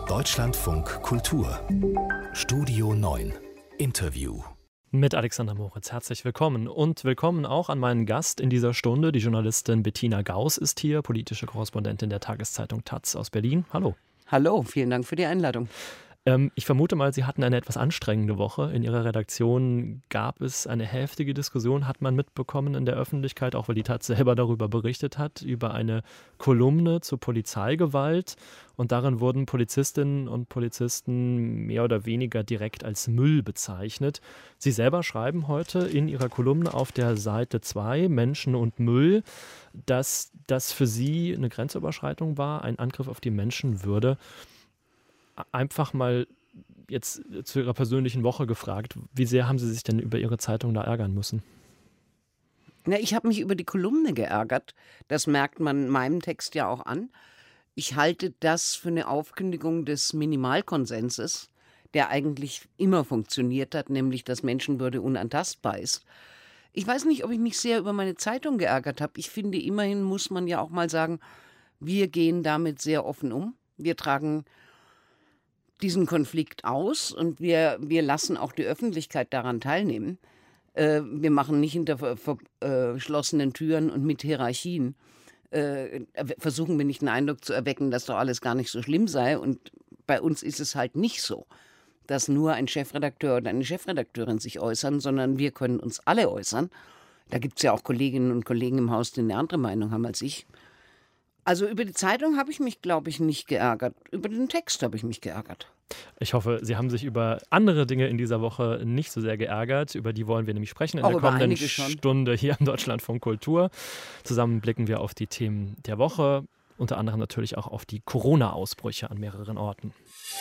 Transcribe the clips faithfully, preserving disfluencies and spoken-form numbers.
Deutschlandfunk Kultur Studio neun Interview mit Alexander Moritz. Herzlich willkommen und willkommen auch an meinen Gast in dieser Stunde. Die Journalistin Bettina Gauss ist hier, politische Korrespondentin der Tageszeitung taz aus Berlin. Hallo. Hallo, vielen Dank für die Einladung. Ähm, ich vermute mal, Sie hatten eine etwas anstrengende Woche. In Ihrer Redaktion gab es eine heftige Diskussion, hat man mitbekommen in der Öffentlichkeit, auch weil die Taz selber darüber berichtet hat, über eine Kolumne zur Polizeigewalt. Und darin wurden Polizistinnen und Polizisten mehr oder weniger direkt als Müll bezeichnet. Sie selber schreiben heute in Ihrer Kolumne auf der Seite zwei, Menschen und Müll, dass das für Sie eine Grenzüberschreitung war, ein Angriff auf die Menschenwürde. Einfach mal jetzt zu Ihrer persönlichen Woche gefragt, wie sehr haben Sie sich denn über Ihre Zeitung da ärgern müssen? Na, ich habe mich über die Kolumne geärgert. Das merkt man meinem Text ja auch an. Ich halte das für eine Aufkündigung des Minimalkonsenses, der eigentlich immer funktioniert hat, nämlich dass Menschenwürde unantastbar ist. Ich weiß nicht, ob ich mich sehr über meine Zeitung geärgert habe. Ich finde, immerhin muss man ja auch mal sagen, wir gehen damit sehr offen um. Wir tragen diesen Konflikt aus und wir, wir lassen auch die Öffentlichkeit daran teilnehmen. Äh, wir machen nicht hinter verschlossenen Türen und mit Hierarchien. Äh, versuchen wir nicht einen Eindruck zu erwecken, dass doch alles gar nicht so schlimm sei. Und bei uns ist es halt nicht so, dass nur ein Chefredakteur oder eine Chefredakteurin sich äußern, sondern wir können uns alle äußern. Da gibt es ja auch Kolleginnen und Kollegen im Haus, die eine andere Meinung haben als ich. Also über die Zeitung habe ich mich, glaube ich, nicht geärgert. Über den Text habe ich mich geärgert. Ich hoffe, Sie haben sich über andere Dinge in dieser Woche nicht so sehr geärgert. Über die wollen wir nämlich sprechen in Auch der über kommenden einige schon. Stunde hier im Deutschlandfunk Kultur. Zusammen blicken wir auf die Themen der Woche, unter anderem natürlich auch auf die Corona-Ausbrüche an mehreren Orten.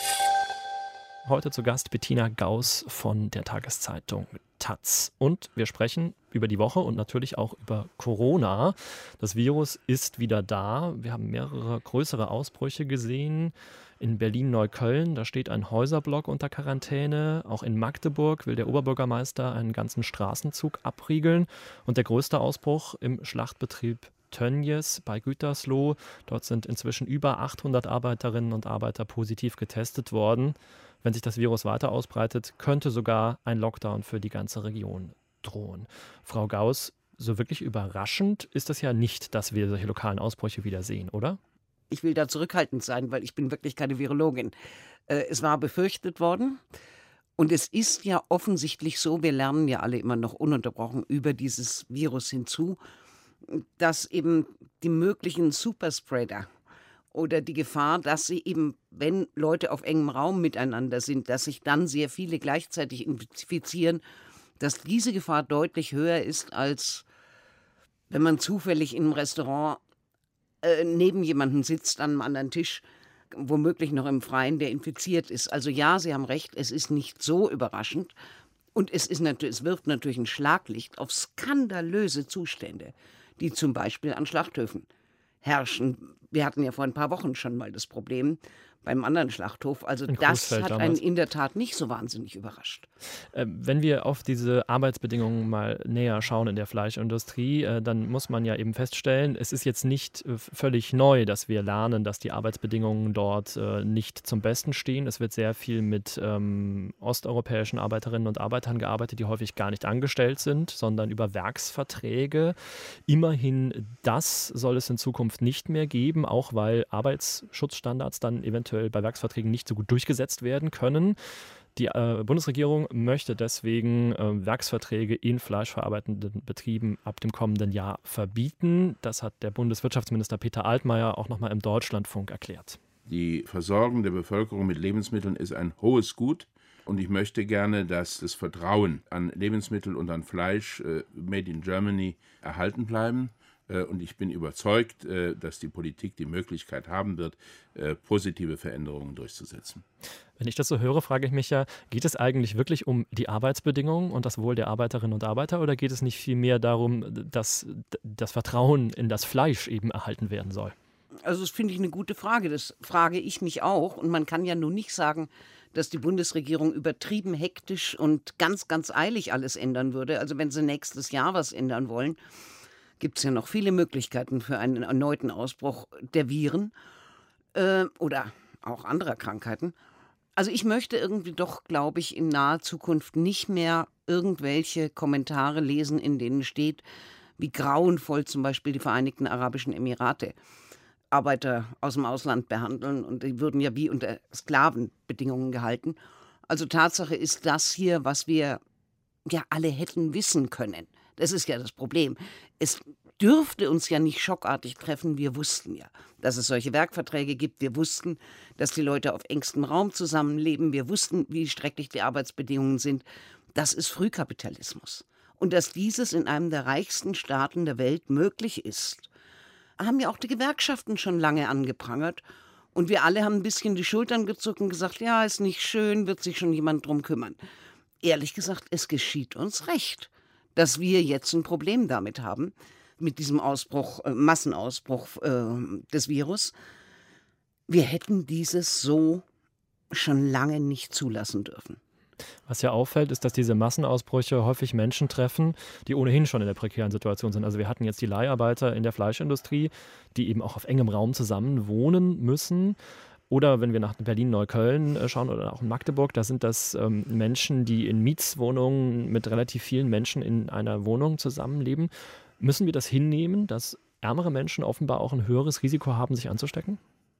Heute zu Gast Bettina Gauss von der Tageszeitung taz. Und wir sprechen über die Woche und natürlich auch über Corona. Das Virus ist wieder da. Wir haben mehrere größere Ausbrüche gesehen. In Berlin-Neukölln, da steht ein Häuserblock unter Quarantäne. Auch in Magdeburg will der Oberbürgermeister einen ganzen Straßenzug abriegeln. Und der größte Ausbruch im Schlachtbetrieb Tönnies bei Gütersloh. Dort sind inzwischen über achthundert Arbeiterinnen und Arbeiter positiv getestet worden. Wenn sich das Virus weiter ausbreitet, könnte sogar ein Lockdown für die ganze Region drohen. Frau Gauss, so wirklich überraschend ist es ja nicht, dass wir solche lokalen Ausbrüche wieder sehen, oder? Ich will da zurückhaltend sein, weil ich bin wirklich keine Virologin. Äh, es war befürchtet worden. Und es ist ja offensichtlich so, wir lernen ja alle immer noch ununterbrochen über dieses Virus hinzu, dass eben die möglichen Superspreader oder die Gefahr, dass sie eben, wenn Leute auf engem Raum miteinander sind, dass sich dann sehr viele gleichzeitig infizieren, dass diese Gefahr deutlich höher ist, als wenn man zufällig in einem Restaurant äh, neben jemandem sitzt an einem anderen Tisch, womöglich noch im Freien, der infiziert ist. Also ja, Sie haben recht, es ist nicht so überraschend. Und es, ist natürlich, es wirft natürlich ein Schlaglicht auf skandalöse Zustände, die zum Beispiel an Schlachthöfen herrschen. Wir hatten ja vor ein paar Wochen schon mal das Problem beim anderen Schlachthof. Also In das Coesfeld hat einen in der Tat nicht so wahnsinnig überrascht. Äh, wenn wir auf diese Arbeitsbedingungen mal näher schauen in der Fleischindustrie, äh, dann muss man ja eben feststellen, es ist jetzt nicht äh, völlig neu, dass wir lernen, dass die Arbeitsbedingungen dort äh, nicht zum Besten stehen. Es wird sehr viel mit ähm, osteuropäischen Arbeiterinnen und Arbeitern gearbeitet, die häufig gar nicht angestellt sind, sondern über Werksverträge. Immerhin das soll es in Zukunft nicht mehr geben, auch weil Arbeitsschutzstandards dann eventuell bei Werksverträgen nicht so gut durchgesetzt werden können. Die äh, Bundesregierung möchte deswegen äh, Werksverträge in fleischverarbeitenden Betrieben ab dem kommenden Jahr verbieten. Das hat der Bundeswirtschaftsminister Peter Altmaier auch nochmal im Deutschlandfunk erklärt. Die Versorgung der Bevölkerung mit Lebensmitteln ist ein hohes Gut. Und ich möchte gerne, dass das Vertrauen an Lebensmittel und an Fleisch äh, made in Germany erhalten bleiben. Und ich bin überzeugt, dass die Politik die Möglichkeit haben wird, positive Veränderungen durchzusetzen. Wenn ich das so höre, frage ich mich ja, geht es eigentlich wirklich um die Arbeitsbedingungen und das Wohl der Arbeiterinnen und Arbeiter oder geht es nicht vielmehr darum, dass das Vertrauen in das Fleisch eben erhalten werden soll? Also das finde ich eine gute Frage. Das frage ich mich auch. Und man kann ja nun nicht sagen, dass die Bundesregierung übertrieben hektisch und ganz, ganz eilig alles ändern würde. Also wenn sie nächstes Jahr was ändern wollen, gibt es ja noch viele Möglichkeiten für einen erneuten Ausbruch der Viren äh, oder auch anderer Krankheiten. Also ich möchte irgendwie doch, glaube ich, in naher Zukunft nicht mehr irgendwelche Kommentare lesen, in denen steht, wie grauenvoll zum Beispiel die Vereinigten Arabischen Emirate Arbeiter aus dem Ausland behandeln. Und die würden ja wie unter Sklavenbedingungen gehalten. Also Tatsache ist das hier, was wir ja alle hätten wissen können. Das ist ja das Problem. Es dürfte uns ja nicht schockartig treffen. Wir wussten ja, dass es solche Werkverträge gibt. Wir wussten, dass die Leute auf engstem Raum zusammenleben. Wir wussten, wie schrecklich die Arbeitsbedingungen sind. Das ist Frühkapitalismus. Und dass dieses in einem der reichsten Staaten der Welt möglich ist, haben ja auch die Gewerkschaften schon lange angeprangert. Und wir alle haben ein bisschen die Schultern gezuckt und gesagt, ja, ist nicht schön, wird sich schon jemand drum kümmern. Ehrlich gesagt, es geschieht uns recht, dass wir jetzt ein Problem damit haben, mit diesem Ausbruch, äh, Massenausbruch äh, des Virus. Wir hätten dieses so schon lange nicht zulassen dürfen. Was ja auffällt, ist, dass diese Massenausbrüche häufig Menschen treffen, die ohnehin schon in der prekären Situation sind. Also wir hatten jetzt die Leiharbeiter in der Fleischindustrie, die eben auch auf engem Raum zusammen wohnen müssen. Oder wenn wir nach Berlin-Neukölln schauen oder auch in Magdeburg, da sind das ähm, Menschen, die in Mietswohnungen mit relativ vielen Menschen in einer Wohnung zusammenleben. Müssen wir das hinnehmen, dass ärmere Menschen offenbar auch ein höheres Risiko haben, sich anzustecken?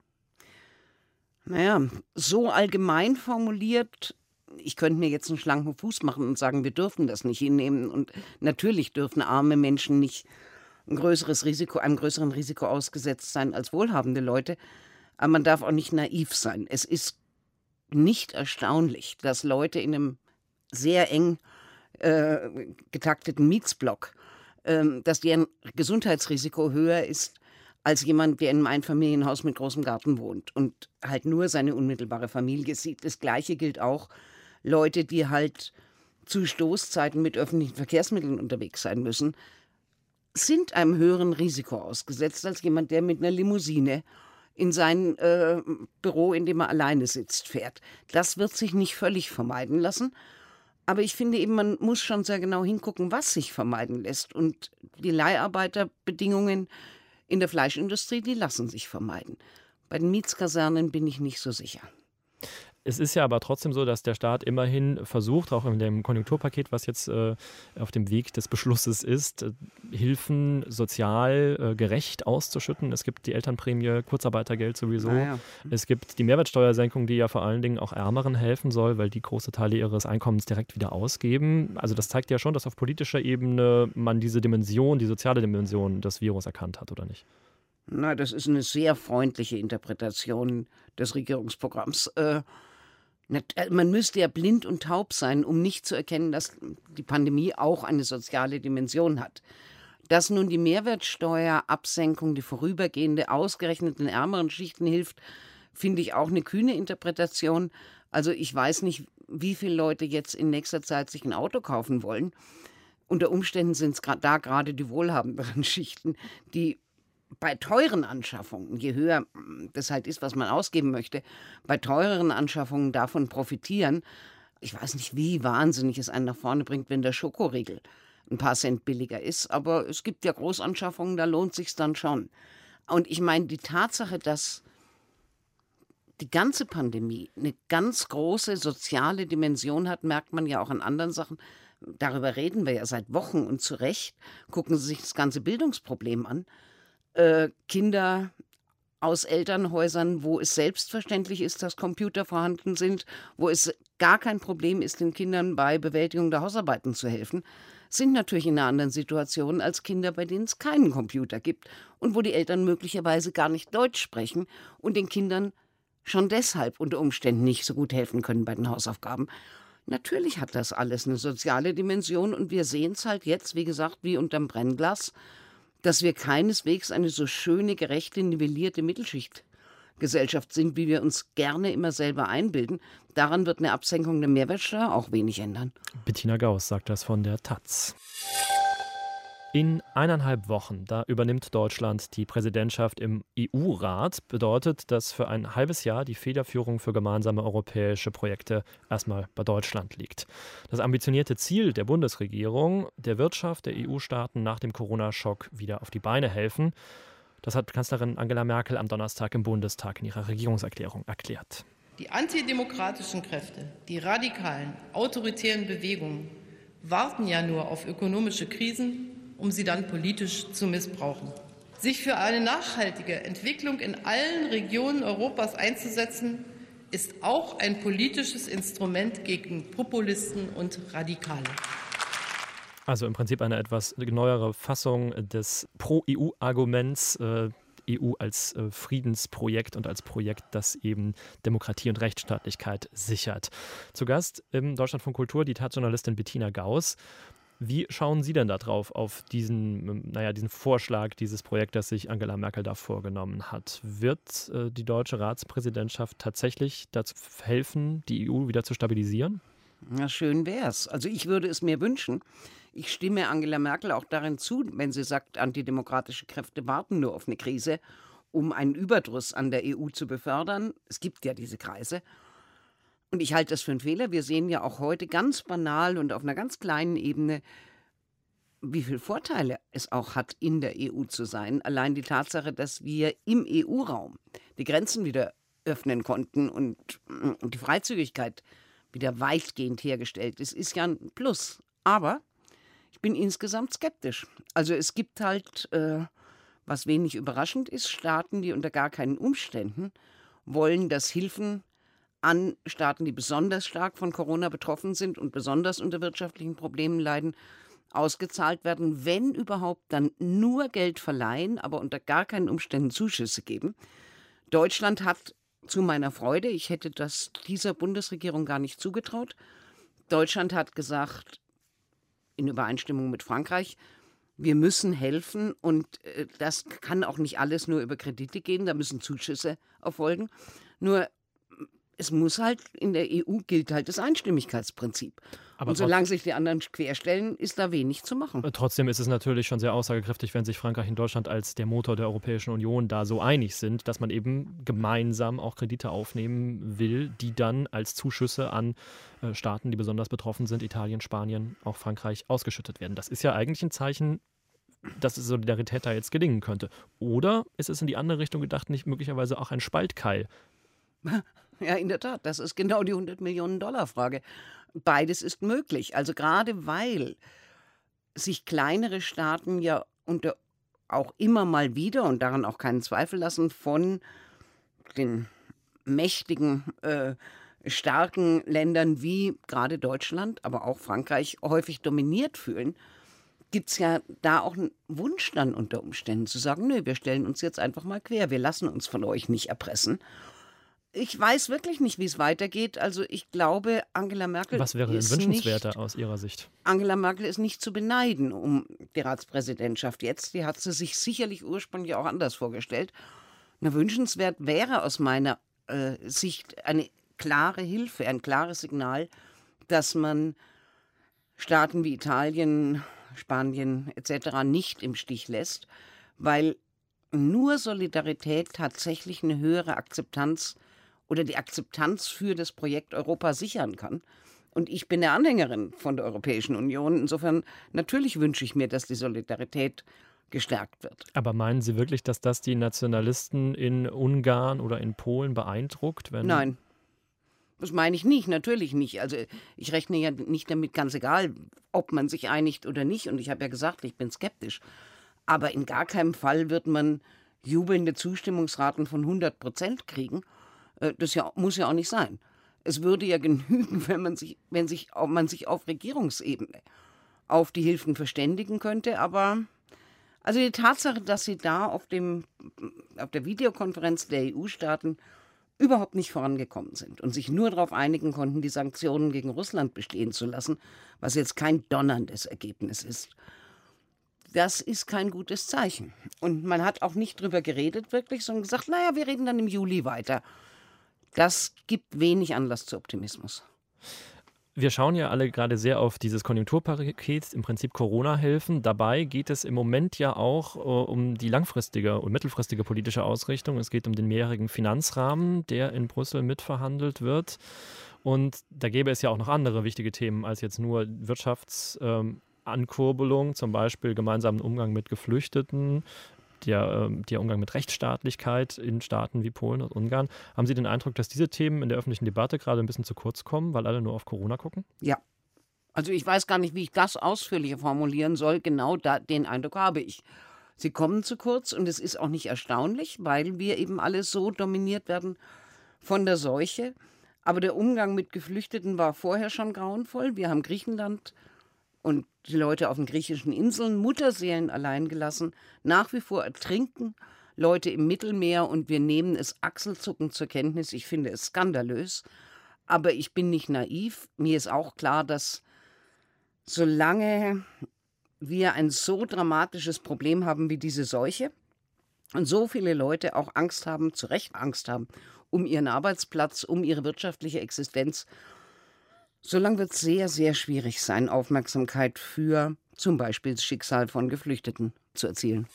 Naja, so allgemein formuliert, ich könnte mir jetzt einen schlanken Fuß machen und sagen, wir dürfen das nicht hinnehmen. Und natürlich dürfen arme Menschen nicht ein größeres Risiko, einem größeren Risiko ausgesetzt sein als wohlhabende Leute. Aber man darf auch nicht naiv sein. Es ist nicht erstaunlich, dass Leute in einem sehr eng äh, getakteten Mietsblock, äh, dass deren Gesundheitsrisiko höher ist als jemand, der in einem Einfamilienhaus mit großem Garten wohnt und halt nur seine unmittelbare Familie sieht. Das Gleiche gilt auch Leute, die halt zu Stoßzeiten mit öffentlichen Verkehrsmitteln unterwegs sein müssen, sind einem höheren Risiko ausgesetzt als jemand, der mit einer Limousine in sein äh, Büro, in dem er alleine sitzt, fährt. Das wird sich nicht völlig vermeiden lassen. Aber ich finde eben, man muss schon sehr genau hingucken, was sich vermeiden lässt. Und die Leiharbeiterbedingungen in der Fleischindustrie, die lassen sich vermeiden. Bei den Mietskasernen bin ich nicht so sicher. Es ist ja aber trotzdem so, dass der Staat immerhin versucht, auch in dem Konjunkturpaket, was jetzt äh, auf dem Weg des Beschlusses ist, äh, Hilfen sozial äh, gerecht auszuschütten. Es gibt die Elternprämie, Kurzarbeitergeld sowieso. Ah, ja. Es gibt die Mehrwertsteuersenkung, die ja vor allen Dingen auch Ärmeren helfen soll, weil die große Teile ihres Einkommens direkt wieder ausgeben. Also das zeigt ja schon, dass auf politischer Ebene man diese Dimension, die soziale Dimension des Virus erkannt hat, oder nicht? Na, das ist eine sehr freundliche Interpretation des Regierungsprogramms. Äh, Man müsste ja blind und taub sein, um nicht zu erkennen, dass die Pandemie auch eine soziale Dimension hat. Dass nun die Mehrwertsteuerabsenkung, die vorübergehende, ausgerechnet den ärmeren Schichten hilft, finde ich auch eine kühne Interpretation. Also ich weiß nicht, wie viele Leute jetzt in nächster Zeit sich ein Auto kaufen wollen. Unter Umständen sind es da gerade die wohlhabenderen Schichten, die bei teuren Anschaffungen, je höher das halt ist, was man ausgeben möchte, bei teureren Anschaffungen davon profitieren. Ich weiß nicht, wie wahnsinnig es einen nach vorne bringt, wenn der Schokoriegel ein paar Cent billiger ist, aber es gibt ja Großanschaffungen, da lohnt sich's dann schon. Und ich meine, die Tatsache, dass die ganze Pandemie eine ganz große soziale Dimension hat, merkt man ja auch an anderen Sachen. Darüber reden wir ja seit Wochen und zu Recht. Gucken Sie sich das ganze Bildungsproblem an. Äh, Kinder aus Elternhäusern, wo es selbstverständlich ist, dass Computer vorhanden sind, wo es gar kein Problem ist, den Kindern bei Bewältigung der Hausarbeiten zu helfen, sind natürlich in einer anderen Situation als Kinder, bei denen es keinen Computer gibt und wo die Eltern möglicherweise gar nicht Deutsch sprechen und den Kindern schon deshalb unter Umständen nicht so gut helfen können bei den Hausaufgaben. Natürlich hat das alles eine soziale Dimension und wir sehen es halt jetzt, wie gesagt, wie unterm Brennglas, dass wir keineswegs eine so schöne, gerechte, nivellierte Mittelschichtgesellschaft sind, wie wir uns gerne immer selber einbilden. Daran wird eine Absenkung der Mehrwertsteuer auch wenig ändern. Bettina Gauss sagt das von der Taz. In eineinhalb Wochen, da übernimmt Deutschland die Präsidentschaft im E U-Rat. Bedeutet, dass für ein halbes Jahr die Federführung für gemeinsame europäische Projekte erstmal bei Deutschland liegt. Das ambitionierte Ziel der Bundesregierung, der Wirtschaft der E U-Staaten nach dem Corona-Schock wieder auf die Beine helfen. Das hat Kanzlerin Angela Merkel am Donnerstag im Bundestag in ihrer Regierungserklärung erklärt. Die antidemokratischen Kräfte, die radikalen, autoritären Bewegungen warten ja nur auf ökonomische Krisen, um sie dann politisch zu missbrauchen. Sich für eine nachhaltige Entwicklung in allen Regionen Europas einzusetzen, ist auch ein politisches Instrument gegen Populisten und Radikale. Also im Prinzip eine etwas neuere Fassung des Pro-E U-Arguments, äh, E U als äh, Friedensprojekt und als Projekt, das eben Demokratie und Rechtsstaatlichkeit sichert. Zu Gast im Deutschlandfunk Kultur die Taz-Journalistin Bettina Gauss. Wie schauen Sie denn da drauf, auf diesen, naja, diesen Vorschlag, dieses Projekt, das sich Angela Merkel da vorgenommen hat? Wird äh, die deutsche Ratspräsidentschaft tatsächlich dazu helfen, die E U wieder zu stabilisieren? Na, schön wär's. Also ich würde es mir wünschen. Ich stimme Angela Merkel auch darin zu, wenn sie sagt, antidemokratische Kräfte warten nur auf eine Krise, um einen Überdruss an der E U zu befördern. Es gibt ja diese Kreise. Und ich halte das für einen Fehler. Wir sehen ja auch heute ganz banal und auf einer ganz kleinen Ebene, wie viele Vorteile es auch hat, in der E U zu sein. Allein die Tatsache, dass wir im E U-Raum die Grenzen wieder öffnen konnten und, und die Freizügigkeit wieder weitgehend hergestellt ist, ist ja ein Plus. Aber ich bin insgesamt skeptisch. Also es gibt halt, äh, was wenig überraschend ist, Staaten, die unter gar keinen Umständen wollen, dass Hilfen an Staaten, die besonders stark von Corona betroffen sind und besonders unter wirtschaftlichen Problemen leiden, ausgezahlt werden. Wenn überhaupt, dann nur Geld verleihen, aber unter gar keinen Umständen Zuschüsse geben. Deutschland hat zu meiner Freude, ich hätte das dieser Bundesregierung gar nicht zugetraut, Deutschland hat gesagt, in Übereinstimmung mit Frankreich, wir müssen helfen und äh, das kann auch nicht alles nur über Kredite gehen, da müssen Zuschüsse erfolgen. Nur es muss halt, in der E U gilt halt das Einstimmigkeitsprinzip. Aber und solange sich die anderen querstellen, ist da wenig zu machen. Trotzdem ist es natürlich schon sehr aussagekräftig, wenn sich Frankreich und Deutschland als der Motor der Europäischen Union da so einig sind, dass man eben gemeinsam auch Kredite aufnehmen will, die dann als Zuschüsse an äh, Staaten, die besonders betroffen sind, Italien, Spanien, auch Frankreich, ausgeschüttet werden. Das ist ja eigentlich ein Zeichen, dass Solidarität da jetzt gelingen könnte. Oder ist es in die andere Richtung gedacht, nicht möglicherweise auch ein Spaltkeil? Ja, in der Tat, das ist genau die hundert Millionen Dollar Frage. Beides ist möglich. Also gerade weil sich kleinere Staaten ja unter auch immer mal wieder, und daran auch keinen Zweifel lassen, von den mächtigen, äh, starken Ländern wie gerade Deutschland, aber auch Frankreich häufig dominiert fühlen, gibt es ja da auch einen Wunsch dann unter Umständen zu sagen, nö, wir stellen uns jetzt einfach mal quer, wir lassen uns von euch nicht erpressen. Ich weiß wirklich nicht, wie es weitergeht. Also ich glaube, Angela Merkel Was wäre denn ist wünschenswerter nicht, aus Ihrer Sicht? Angela Merkel ist nicht zu beneiden um die Ratspräsidentschaft jetzt. Die hat sie sich sicherlich ursprünglich auch anders vorgestellt. Na, wünschenswert wäre aus meiner äh, Sicht eine klare Hilfe, ein klares Signal, dass man Staaten wie Italien, Spanien et cetera nicht im Stich lässt, weil nur Solidarität tatsächlich eine höhere Akzeptanz oder die Akzeptanz für das Projekt Europa sichern kann. Und ich bin eine Anhängerin von der Europäischen Union. Insofern natürlich wünsche ich mir, dass die Solidarität gestärkt wird. Aber meinen Sie wirklich, dass das die Nationalisten in Ungarn oder in Polen beeindruckt? Wenn Nein, das meine ich nicht, natürlich nicht. Also ich rechne ja nicht damit, ganz egal, ob man sich einigt oder nicht. Und ich habe ja gesagt, ich bin skeptisch. Aber in gar keinem Fall wird man jubelnde Zustimmungsraten von hundert Prozent kriegen. Das ja, muss ja auch nicht sein. Es würde ja genügen, wenn man sich, wenn sich, man sich auf Regierungsebene auf die Hilfen verständigen könnte. Aber also die Tatsache, dass sie da auf, dem, auf der Videokonferenz der E U-Staaten überhaupt nicht vorangekommen sind und sich nur darauf einigen konnten, die Sanktionen gegen Russland bestehen zu lassen, was jetzt kein donnerndes Ergebnis ist, das ist kein gutes Zeichen. Und man hat auch nicht drüber geredet wirklich, sondern gesagt, naja, wir reden dann im Juli weiter. Das gibt wenig Anlass zu Optimismus. Wir schauen ja alle gerade sehr auf dieses Konjunkturpaket, im Prinzip Corona-Hilfen. Dabei geht es im Moment ja auch uh, um die langfristige und mittelfristige politische Ausrichtung. Es geht um den mehrjährigen Finanzrahmen, der in Brüssel mitverhandelt wird. Und da gäbe es ja auch noch andere wichtige Themen als jetzt nur Wirtschaftsankurbelung, ähm, zum Beispiel gemeinsamen Umgang mit Geflüchteten, der, äh, der Umgang mit Rechtsstaatlichkeit in Staaten wie Polen und Ungarn. Haben Sie den Eindruck, dass diese Themen in der öffentlichen Debatte gerade ein bisschen zu kurz kommen, weil alle nur auf Corona gucken? Ja. Also ich weiß gar nicht, wie ich das ausführlicher formulieren soll. Genau da, den Eindruck habe ich. Sie kommen zu kurz und es ist auch nicht erstaunlich, weil wir eben alle so dominiert werden von der Seuche. Aber der Umgang mit Geflüchteten war vorher schon grauenvoll. Wir haben Griechenland und die Leute auf den griechischen Inseln Mutterseelen allein gelassen. Nach wie vor ertrinken Leute im Mittelmeer und wir nehmen es achselzuckend zur Kenntnis. Ich finde es skandalös. Aber ich bin nicht naiv. Mir ist auch klar, dass solange wir ein so dramatisches Problem haben wie diese Seuche und so viele Leute auch Angst haben, zu Recht Angst haben, um ihren Arbeitsplatz, um ihre wirtschaftliche Existenz, solange wird es sehr, sehr schwierig sein, Aufmerksamkeit für zum Beispiel das Schicksal von Geflüchteten zu erzielen.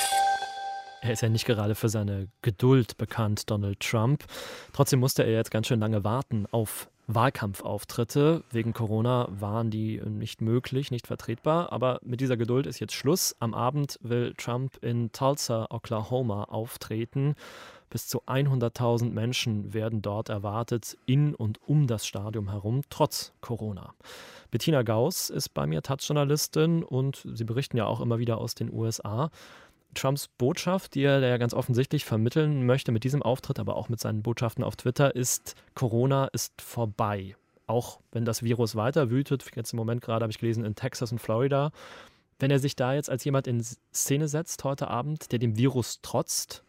Er ist ja nicht gerade für seine Geduld bekannt, Donald Trump. Trotzdem musste er jetzt ganz schön lange warten auf Wahlkampfauftritte. Wegen Corona waren die nicht möglich, nicht vertretbar. Aber mit dieser Geduld ist jetzt Schluss. Am Abend will Trump in Tulsa, Oklahoma auftreten. Bis zu hunderttausend Menschen werden dort erwartet, in und um das Stadion herum, trotz Corona. Bettina Gauss ist bei mir Taz-Journalistin und sie berichten ja auch immer wieder aus den U S A. Trumps Botschaft, die er ja ganz offensichtlich vermitteln möchte mit diesem Auftritt, aber auch mit seinen Botschaften auf Twitter, ist: Corona ist vorbei. Auch wenn das Virus weiter wütet, jetzt im Moment gerade habe ich gelesen, in Texas und Florida. Wenn er sich da jetzt als jemand in Szene setzt heute Abend, der dem Virus trotzt,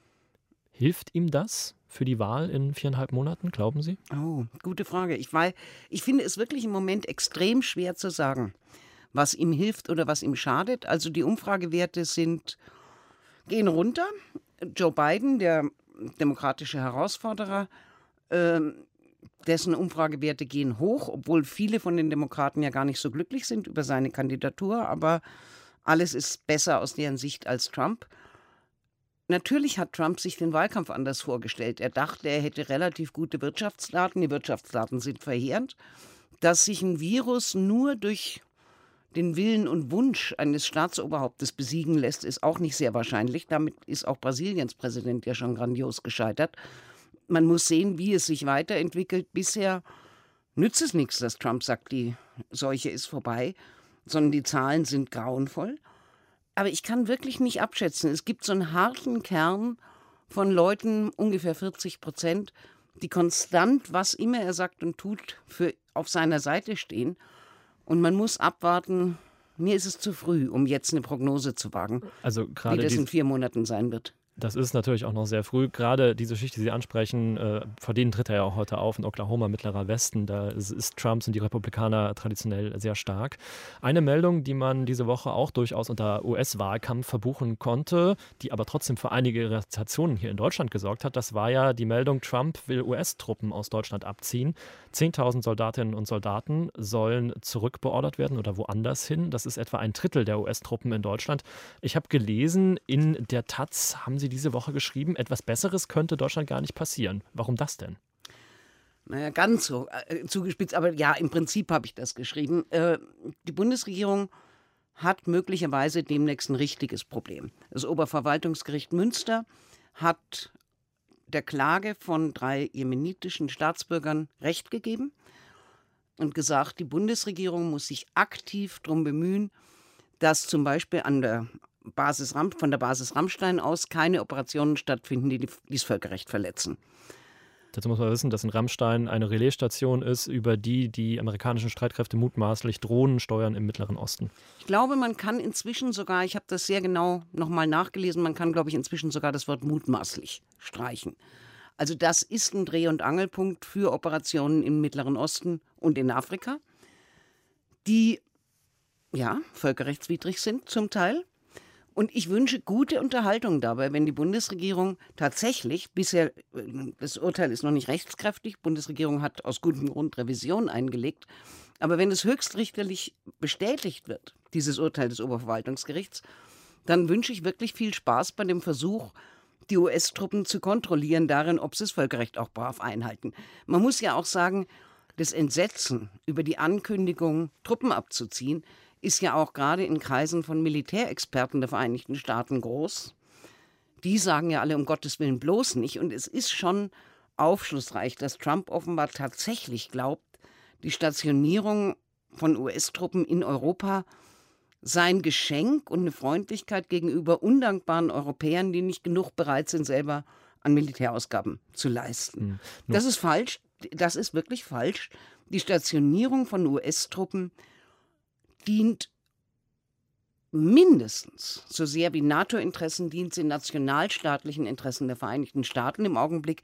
hilft ihm das für die Wahl in viereinhalb Monaten, glauben Sie? Oh, gute Frage. Ich, weil, ich finde es wirklich im Moment extrem schwer zu sagen, was ihm hilft oder was ihm schadet. Also die Umfragewerte sind gehen runter. Joe Biden, der demokratische Herausforderer, äh, dessen Umfragewerte gehen hoch, obwohl viele von den Demokraten ja gar nicht so glücklich sind über seine Kandidatur. Aber alles ist besser aus deren Sicht als Trump. Natürlich hat Trump sich den Wahlkampf anders vorgestellt. Er dachte, er hätte relativ gute Wirtschaftsdaten. Die Wirtschaftsdaten sind verheerend. Dass sich ein Virus nur durch den Willen und Wunsch eines Staatsoberhauptes besiegen lässt, ist auch nicht sehr wahrscheinlich. Damit ist auch Brasiliens Präsident ja schon grandios gescheitert. Man muss sehen, wie es sich weiterentwickelt. Bisher nützt es nichts, dass Trump sagt, die Seuche ist vorbei, sondern die Zahlen sind grauenvoll. Aber ich kann wirklich nicht abschätzen. Es gibt so einen harten Kern von Leuten, ungefähr vierzig Prozent, die konstant, was immer er sagt und tut, für auf seiner Seite stehen. Und man muss abwarten. Mir ist es zu früh, um jetzt eine Prognose zu wagen, also wie das in vier Monaten sein wird. Das ist natürlich auch noch sehr früh. Gerade diese Geschichte, die Sie ansprechen, äh, vor denen tritt er ja auch heute auf in Oklahoma, Mittlerer Westen. Da ist, ist Trump, sind die Republikaner traditionell sehr stark. Eine Meldung, die man diese Woche auch durchaus unter U S-Wahlkampf verbuchen konnte, die aber trotzdem für einige Irritationen hier in Deutschland gesorgt hat, das war ja die Meldung, Trump will U S-Truppen aus Deutschland abziehen. zehntausend Soldatinnen und Soldaten sollen zurückbeordert werden oder woanders hin. Das ist etwa ein Drittel der U S-Truppen in Deutschland. Ich habe gelesen, in der Taz haben Sie diese Woche geschrieben, etwas Besseres könnte Deutschland gar nicht passieren. Warum das denn? Naja, ganz so äh, zugespitzt, aber ja, im Prinzip habe ich das geschrieben. Äh, die Bundesregierung hat möglicherweise demnächst ein richtiges Problem. Das Oberverwaltungsgericht Münster hat der Klage von drei jemenitischen Staatsbürgern Recht gegeben und gesagt, die Bundesregierung muss sich aktiv darum bemühen, dass zum Beispiel an der Basis, von der Basis Rammstein aus keine Operationen stattfinden, die das Völkerrecht verletzen. Dazu muss man wissen, dass in Rammstein eine Relaisstation ist, über die die amerikanischen Streitkräfte mutmaßlich Drohnen steuern im Mittleren Osten. Ich glaube, man kann inzwischen sogar, ich habe das sehr genau nochmal nachgelesen, man kann, glaube ich, inzwischen sogar das Wort mutmaßlich streichen. Also das ist ein Dreh- und Angelpunkt für Operationen im Mittleren Osten und in Afrika, die ja völkerrechtswidrig sind zum Teil. Und ich wünsche gute Unterhaltung dabei, wenn die Bundesregierung tatsächlich, bisher, das Urteil ist noch nicht rechtskräftig, die Bundesregierung hat aus gutem Grund Revision eingelegt, aber wenn es höchstrichterlich bestätigt wird, dieses Urteil des Oberverwaltungsgerichts, dann wünsche ich wirklich viel Spaß bei dem Versuch, die U S-Truppen zu kontrollieren darin, ob sie das Völkerrecht auch brav einhalten. Man muss ja auch sagen, das Entsetzen über die Ankündigung, Truppen abzuziehen, ist ja auch gerade in Kreisen von Militärexperten der Vereinigten Staaten groß. die sagen ja alle um Gottes Willen bloß nicht. Und es ist schon aufschlussreich, dass Trump offenbar tatsächlich glaubt, die Stationierung von U S-Truppen in Europa sei ein Geschenk und eine Freundlichkeit gegenüber undankbaren Europäern, die nicht genug bereit sind, selber an Militärausgaben zu leisten. Hm. Das ist falsch. Das ist wirklich falsch. Die Stationierung von U S-Truppen dient mindestens so sehr wie NATO-Interessen, dient sie nationalstaatlichen Interessen der Vereinigten Staaten im Augenblick.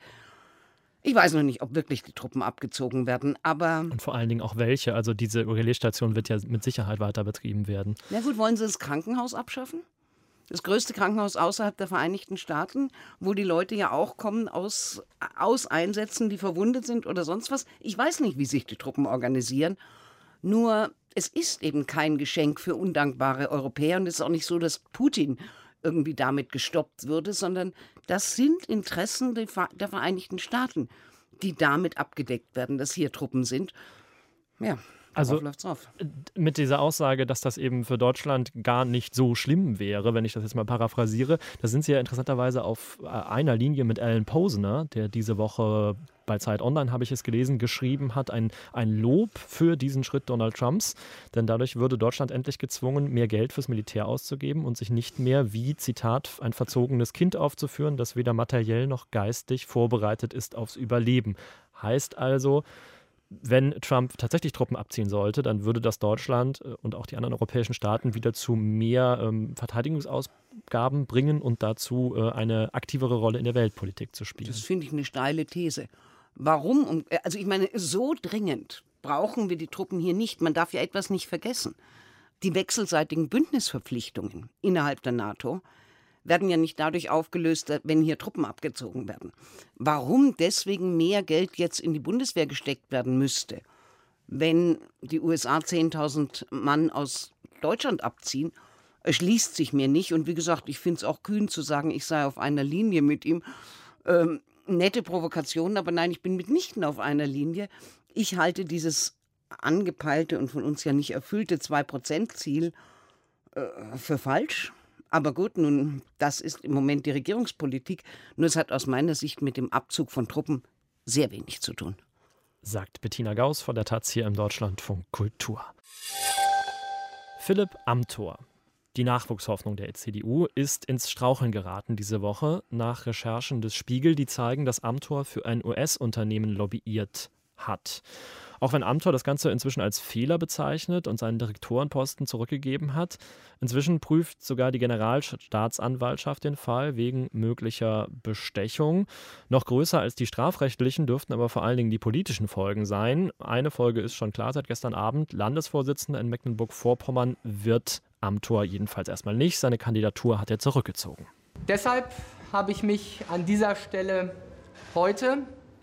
Ich weiß noch nicht, ob wirklich die Truppen abgezogen werden, aber... Und vor allen Dingen auch welche. Also diese Relaisstation wird ja mit Sicherheit weiter betrieben werden. Na gut, wollen Sie das Krankenhaus abschaffen? Das größte Krankenhaus außerhalb der Vereinigten Staaten, wo die Leute ja auch kommen aus, aus Einsätzen, die verwundet sind oder sonst was. Ich weiß nicht, wie sich die Truppen organisieren. Nur, es ist eben kein Geschenk für undankbare Europäer. Und es ist auch nicht so, dass Putin irgendwie damit gestoppt würde, sondern das sind Interessen der Vereinigten Staaten, die damit abgedeckt werden, dass hier Truppen sind. Ja. Also mit dieser Aussage, dass das eben für Deutschland gar nicht so schlimm wäre, wenn ich das jetzt mal paraphrasiere, da sind Sie ja interessanterweise auf einer Linie mit Alan Posner, der diese Woche bei Zeit Online, habe ich es gelesen, geschrieben hat, ein, ein Lob für diesen Schritt Donald Trumps, denn dadurch würde Deutschland endlich gezwungen, mehr Geld fürs Militär auszugeben und sich nicht mehr wie, Zitat, ein verzogenes Kind aufzuführen, das weder materiell noch geistig vorbereitet ist aufs Überleben. Heißt also, wenn Trump tatsächlich Truppen abziehen sollte, dann würde das Deutschland und auch die anderen europäischen Staaten wieder zu mehr ähm, Verteidigungsausgaben bringen und dazu äh, eine aktivere Rolle in der Weltpolitik zu spielen. Das finde ich eine steile These. Warum? Also ich meine, so dringend brauchen wir die Truppen hier nicht. Man darf ja etwas nicht vergessen. Die wechselseitigen Bündnisverpflichtungen innerhalb der NATO werden ja nicht dadurch aufgelöst, wenn hier Truppen abgezogen werden. Warum deswegen mehr Geld jetzt in die Bundeswehr gesteckt werden müsste, wenn die U S A zehntausend Mann aus Deutschland abziehen, erschließt sich mir nicht. Und wie gesagt, ich finde es auch kühn zu sagen, ich sei auf einer Linie mit ihm. Ähm, nette Provokation, aber nein, ich bin mitnichten auf einer Linie. Ich halte dieses angepeilte und von uns ja nicht erfüllte zwei Prozent Ziel äh, für falsch. Aber gut, nun, das ist im Moment die Regierungspolitik. Nur es hat aus meiner Sicht mit dem Abzug von Truppen sehr wenig zu tun. Sagt Bettina Gauss von der Taz hier im Deutschlandfunk Kultur. Philipp Amthor, die Nachwuchshoffnung der C D U, ist ins Straucheln geraten diese Woche nach Recherchen des Spiegel, die zeigen, dass Amthor für ein U S-Unternehmen lobbyiert hat. Auch wenn Amthor das Ganze inzwischen als Fehler bezeichnet und seinen Direktorenposten zurückgegeben hat, inzwischen prüft sogar die Generalstaatsanwaltschaft den Fall wegen möglicher Bestechung. Noch größer als die strafrechtlichen dürften aber vor allen Dingen die politischen Folgen sein. Eine Folge ist schon klar seit gestern Abend. Landesvorsitzender in Mecklenburg-Vorpommern wird Amthor jedenfalls erstmal nicht. Seine Kandidatur hat er zurückgezogen. Deshalb habe ich mich an dieser Stelle heute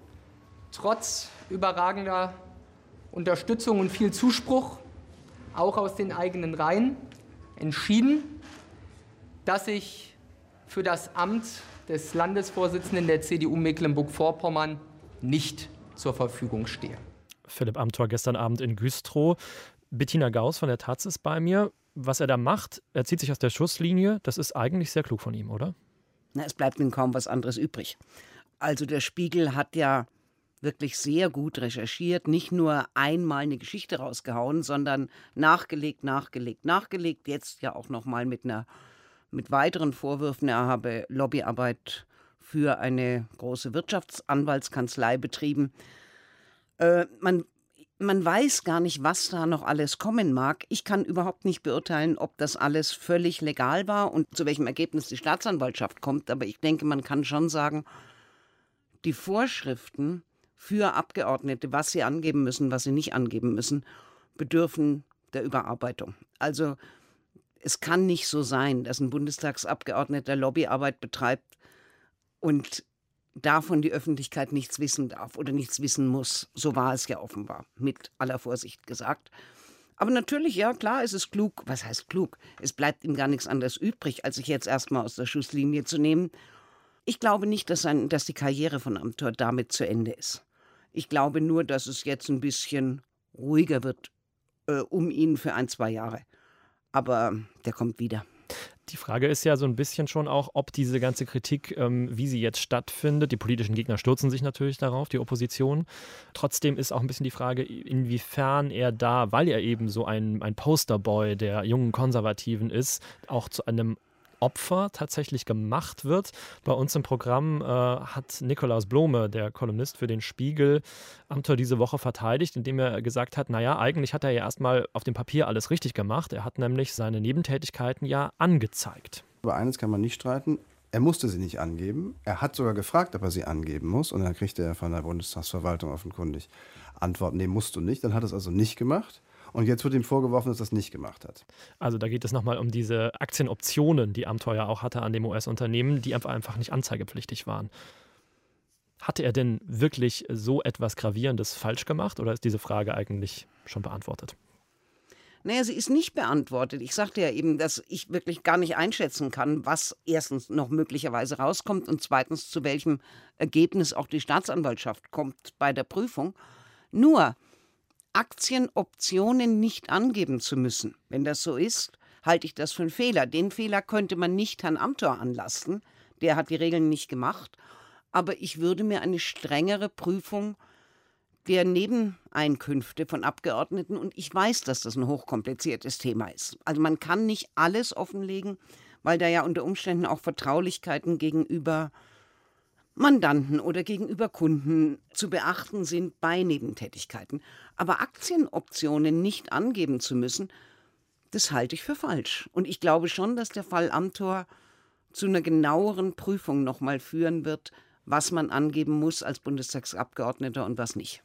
trotz überragender Unterstützung und viel Zuspruch, auch aus den eigenen Reihen, entschieden, dass ich für das Amt des Landesvorsitzenden der C D U Mecklenburg-Vorpommern nicht zur Verfügung stehe. Philipp Amthor gestern Abend in Güstrow. Bettina Gauss von der Taz ist bei mir. Was er da macht, er zieht sich aus der Schusslinie. Das ist eigentlich sehr klug von ihm, oder? Na, es bleibt ihm kaum was anderes übrig. Also der Spiegel hat ja wirklich sehr gut recherchiert, nicht nur einmal eine Geschichte rausgehauen, sondern nachgelegt, nachgelegt, nachgelegt. Jetzt ja auch noch mal mit einer, mit weiteren Vorwürfen, er habe Lobbyarbeit für eine große Wirtschaftsanwaltskanzlei betrieben. Äh, man, man weiß gar nicht, was da noch alles kommen mag. Ich kann überhaupt nicht beurteilen, ob das alles völlig legal war und zu welchem Ergebnis die Staatsanwaltschaft kommt. Aber ich denke, man kann schon sagen, die Vorschriften für Abgeordnete, was sie angeben müssen, was sie nicht angeben müssen, bedürfen der Überarbeitung. Also es kann nicht so sein, dass ein Bundestagsabgeordneter Lobbyarbeit betreibt und davon die Öffentlichkeit nichts wissen darf oder nichts wissen muss. So war es ja offenbar, mit aller Vorsicht gesagt. Aber natürlich, ja klar, es ist klug. Was heißt klug? Es bleibt ihm gar nichts anderes übrig, als sich jetzt erstmal aus der Schusslinie zu nehmen. Ich glaube nicht, dass, ein, dass die Karriere von Amthor damit zu Ende ist. Ich glaube nur, dass es jetzt ein bisschen ruhiger wird äh, um ihn für ein, zwei Jahre. Aber der kommt wieder. Die Frage ist ja so ein bisschen schon auch, ob diese ganze Kritik, ähm, wie sie jetzt stattfindet, die politischen Gegner stürzen sich natürlich darauf, die Opposition. Trotzdem ist auch ein bisschen die Frage, inwiefern er da, weil er eben so ein, ein Posterboy der jungen Konservativen ist, auch zu einem Opfer tatsächlich gemacht wird. Bei uns im Programm äh, hat Nikolaus Blome, der Kolumnist für den Spiegel, Amthor diese Woche verteidigt, indem er gesagt hat, naja, eigentlich hat er ja erstmal auf dem Papier alles richtig gemacht. Er hat nämlich seine Nebentätigkeiten ja angezeigt. Über eines kann man nicht streiten. Er musste sie nicht angeben. Er hat sogar gefragt, ob er sie angeben muss. Und dann kriegte er von der Bundestagsverwaltung offenkundig Antwort, nee, musst du nicht. Dann hat er es also nicht gemacht. Und jetzt wird ihm vorgeworfen, dass er das nicht gemacht hat. Also da geht es nochmal um diese Aktienoptionen, die Amthor ja auch hatte an dem U S-Unternehmen, die einfach nicht anzeigepflichtig waren. Hatte er denn wirklich so etwas Gravierendes falsch gemacht oder ist diese Frage eigentlich schon beantwortet? Naja, sie ist nicht beantwortet. Ich sagte ja eben, dass ich wirklich gar nicht einschätzen kann, was erstens noch möglicherweise rauskommt und zweitens zu welchem Ergebnis auch die Staatsanwaltschaft kommt bei der Prüfung. Nur Aktienoptionen nicht angeben zu müssen. Wenn das so ist, halte ich das für einen Fehler. Den Fehler könnte man nicht Herrn Amthor anlasten. Der hat die Regeln nicht gemacht. Aber ich würde mir eine strengere Prüfung der Nebeneinkünfte von Abgeordneten, und ich weiß, dass das ein hochkompliziertes Thema ist. Also man kann nicht alles offenlegen, weil da ja unter Umständen auch Vertraulichkeiten gegenüber Mandanten oder gegenüber Kunden zu beachten sind bei Nebentätigkeiten. Aber Aktienoptionen nicht angeben zu müssen, das halte ich für falsch. Und ich glaube schon, dass der Fall Amthor zu einer genaueren Prüfung nochmal führen wird, was man angeben muss als Bundestagsabgeordneter und was nicht.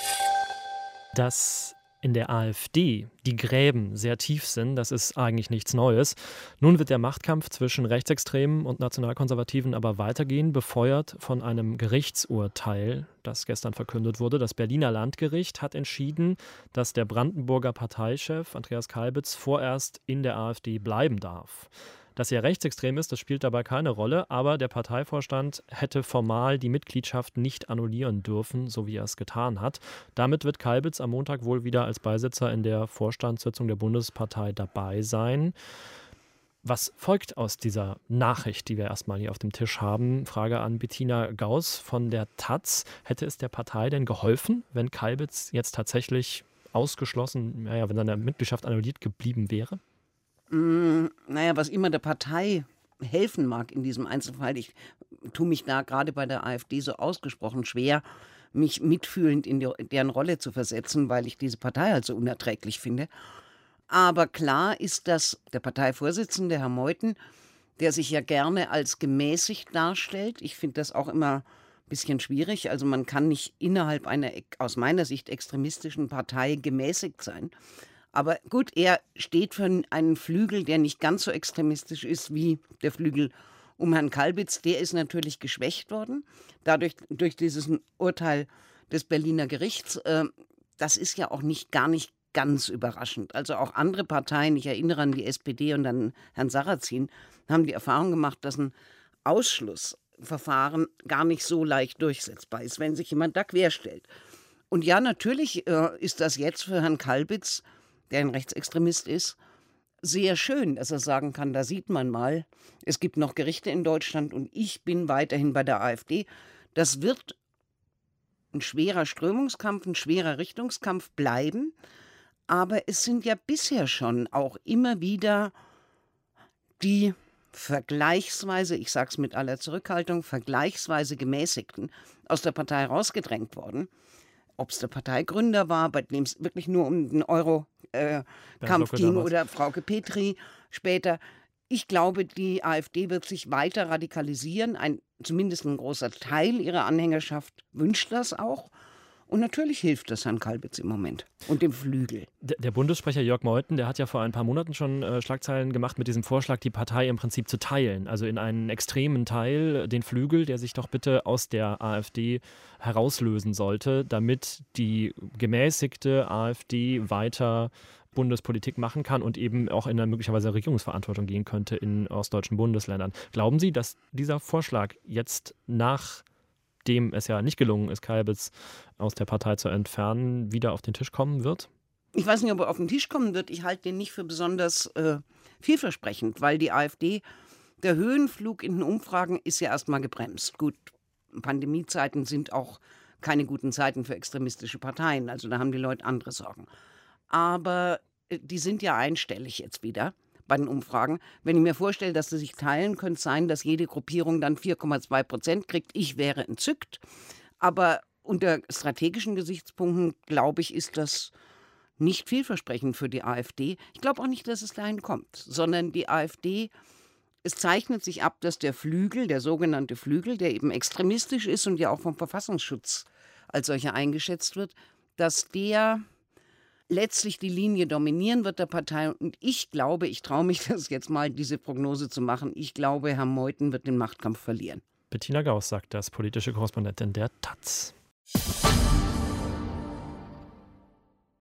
Dass in der AfD die Gräben sehr tief sind, das ist eigentlich nichts Neues. Nun wird der Machtkampf zwischen Rechtsextremen und Nationalkonservativen aber weitergehen, befeuert von einem Gerichtsurteil, das gestern verkündet wurde. Das Berliner Landgericht hat entschieden, dass der Brandenburger Parteichef Andreas Kalbitz vorerst in der AfD bleiben darf. Dass er rechtsextrem ist, das spielt dabei keine Rolle, aber der Parteivorstand hätte formal die Mitgliedschaft nicht annullieren dürfen, so wie er es getan hat. Damit wird Kalbitz am Montag wohl wieder als Beisitzer in der Vorstandssitzung der Bundespartei dabei sein. Was folgt aus dieser Nachricht, die wir erstmal hier auf dem Tisch haben? Frage an Bettina Gauss von der Taz. Hätte es der Partei denn geholfen, wenn Kalbitz jetzt tatsächlich ausgeschlossen, naja, wenn seine Mitgliedschaft annulliert geblieben wäre? Mm, naja, was immer der Partei helfen mag in diesem Einzelfall, ich tue mich da gerade bei der AfD so ausgesprochen schwer, mich mitfühlend in die, deren Rolle zu versetzen, weil ich diese Partei halt so unerträglich finde. Aber klar ist, dass der Parteivorsitzende, Herr Meuthen, der sich ja gerne als gemäßigt darstellt, ich finde das auch immer ein bisschen schwierig, also man kann nicht innerhalb einer aus meiner Sicht extremistischen Partei gemäßigt sein. Aber gut, er steht für einen Flügel, der nicht ganz so extremistisch ist wie der Flügel um Herrn Kalbitz. Der ist natürlich geschwächt worden, dadurch durch dieses Urteil des Berliner Gerichts. Das ist ja auch nicht gar nicht ganz überraschend. Also auch andere Parteien, ich erinnere an die S P D und an Herrn Sarrazin, haben die Erfahrung gemacht, dass ein Ausschlussverfahren gar nicht so leicht durchsetzbar ist, wenn sich jemand da querstellt. Und ja, natürlich ist das jetzt für Herrn Kalbitz, der ein Rechtsextremist ist, sehr schön, dass er sagen kann, da sieht man mal, es gibt noch Gerichte in Deutschland und ich bin weiterhin bei der AfD. Das wird ein schwerer Strömungskampf, ein schwerer Richtungskampf bleiben, aber es sind ja bisher schon auch immer wieder die vergleichsweise, ich sage es mit aller Zurückhaltung, vergleichsweise Gemäßigten aus der Partei rausgedrängt worden. Ob es der Parteigründer war, bei dem es wirklich nur um den Euro-Kampf äh, ging, oder Frauke Petri später. Ich glaube, die AfD wird sich weiter radikalisieren. Ein, zumindest ein großer Teil ihrer Anhängerschaft wünscht das auch. Und natürlich hilft das Herrn Kalbitz im Moment und dem Flügel. Der, der Bundessprecher Jörg Meuthen, der hat ja vor ein paar Monaten schon äh, Schlagzeilen gemacht mit diesem Vorschlag, die Partei im Prinzip zu teilen. Also in einen extremen Teil, den Flügel, der sich doch bitte aus der AfD herauslösen sollte, damit die gemäßigte AfD weiter Bundespolitik machen kann und eben auch in eine möglicherweise Regierungsverantwortung gehen könnte in ostdeutschen Bundesländern. Glauben Sie, dass dieser Vorschlag jetzt nach dem es ja nicht gelungen ist, Kalbitz aus der Partei zu entfernen, wieder auf den Tisch kommen wird? Ich weiß nicht, ob er auf den Tisch kommen wird. Ich halte den nicht für besonders äh, vielversprechend, weil die AfD, der Höhenflug in den Umfragen ist ja erstmal gebremst. Gut, Pandemiezeiten sind auch keine guten Zeiten für extremistische Parteien. Also da haben die Leute andere Sorgen. Aber äh, die sind ja einstellig jetzt wieder bei den Umfragen. Wenn ich mir vorstelle, dass sie sich teilen, könnte es sein, dass jede Gruppierung dann vier Komma zwei Prozent kriegt. Ich wäre entzückt. Aber unter strategischen Gesichtspunkten, glaube ich, ist das nicht vielversprechend für die AfD. Ich glaube auch nicht, dass es dahin kommt, sondern die AfD, es zeichnet sich ab, dass der Flügel, der sogenannte Flügel, der eben extremistisch ist und ja auch vom Verfassungsschutz als solcher eingeschätzt wird, dass der letztlich die Linie dominieren wird der Partei. Und ich glaube, ich traue mich das jetzt mal, diese Prognose zu machen, ich glaube, Herr Meuthen wird den Machtkampf verlieren. Bettina Gauss sagt das, politische Korrespondentin der Taz.